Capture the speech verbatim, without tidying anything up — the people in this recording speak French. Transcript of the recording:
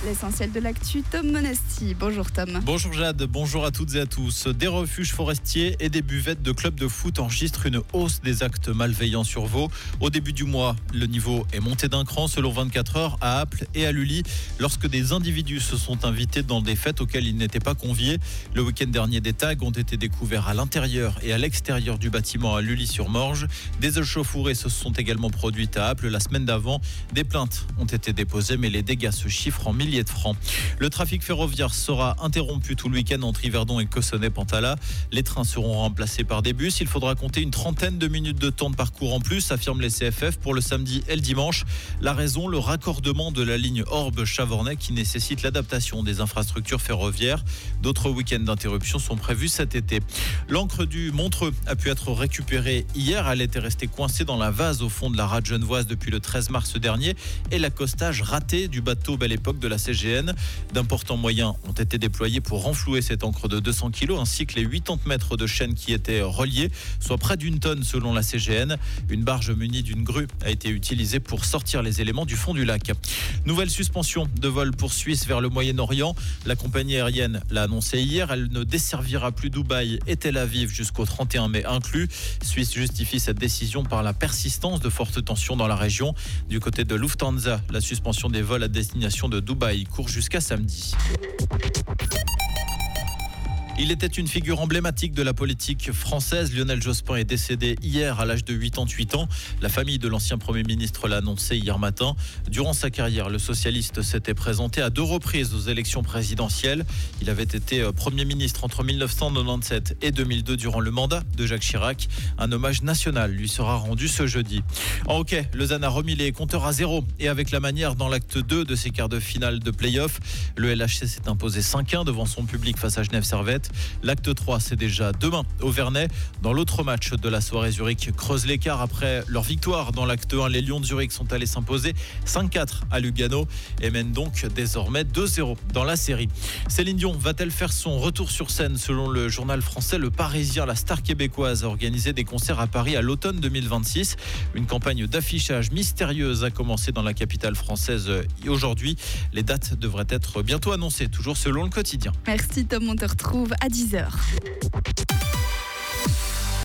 l'essentiel de l'actu, Tom Monasti. Bonjour Tom. Bonjour Jade, bonjour à toutes et à tous. Des refuges forestiers et des buvettes de clubs de foot enregistrent une hausse des actes malveillants sur Vaud. Au début du mois, le niveau est monté d'un cran selon vingt-quatre heures à Apple et à Lully lorsque des individus se sont invités dans des fêtes auxquelles ils n'étaient pas conviés. Le week-end dernier, des tags ont été découverts à l'intérieur et à l'extérieur du bâtiment à Lully-sur-Morge. Des échauffourées se sont également produites à Apple la semaine d'avant. Des plaintes ont été déposées, mais les dégâts se chiffrent en milliers de francs. Le trafic ferroviaire sera interrompu tout le week-end entre Yverdon et Cossonay-Pantala. Les trains seront remplacés par des bus. Il faudra compter une trentaine de minutes de temps de parcours en plus, affirment les C F F, pour le samedi et le dimanche. La raison, le raccordement de la ligne Orbe-Chavornay qui nécessite l'adaptation des infrastructures ferroviaires. D'autres week-ends d'interruption sont prévus cet été. L'encre du Montreux a pu être récupérée hier. Elle était restée coincée dans la vase au fond de la rade genevoise depuis le treize mars dernier et l'accostage raté du bateau Belle Époque de la C G N. D'importants moyens ont été déployés pour renflouer cette encre de deux cents kilos ainsi que les quatre-vingts mètres de chaîne qui étaient reliés, soit près d'une tonne selon la C G N. Une barge munie d'une grue a été utilisée pour sortir les éléments du fond du lac. Nouvelle suspension de vol pour Suisse vers le Moyen-Orient. La compagnie aérienne l'a annoncé hier. Elle ne desservira plus Dubaï et Tel Aviv jusqu'au trente et un mai inclus. Suisse justifie cette décision par la persistance de fortes tensions dans la région. Du côté de Lufthansa, la suspension des vols à destination de Dubaï court jusqu'à samedi. Il était une figure emblématique de la politique française. Lionel Jospin est décédé hier à l'âge de quatre-vingt-huit ans. La famille de l'ancien Premier ministre l'a annoncé hier matin. Durant sa carrière, le socialiste s'était présenté à deux reprises aux élections présidentielles. Il avait été Premier ministre entre dix-neuf cent quatre-vingt-dix-sept et deux mille deux durant le mandat de Jacques Chirac. Un hommage national lui sera rendu ce jeudi. En hockey, Lausanne a remis les compteurs à zéro et avec la manière dans l'acte deux de ses quarts de finale de play-off. Le L H C s'est imposé cinq un devant son public face à Genève Servette. L'acte trois, c'est déjà demain au Vernet. Dans l'autre match de la soirée, Zurich creuse l'écart après leur victoire. Dans l'acte un, les Lions de Zurich sont allés s'imposer cinq quatre à Lugano et mènent donc désormais deux zéro dans la série. Céline Dion va-t-elle faire son retour sur scène? Selon le journal français Le Parisien, la star québécoise a organisé des concerts à Paris à l'automne deux mille vingt-six. Une campagne d'affichage mystérieuse a commencé dans la capitale française aujourd'hui. Les dates devraient être bientôt annoncées, toujours selon le quotidien. Merci Tom, on te retrouve à dix heures.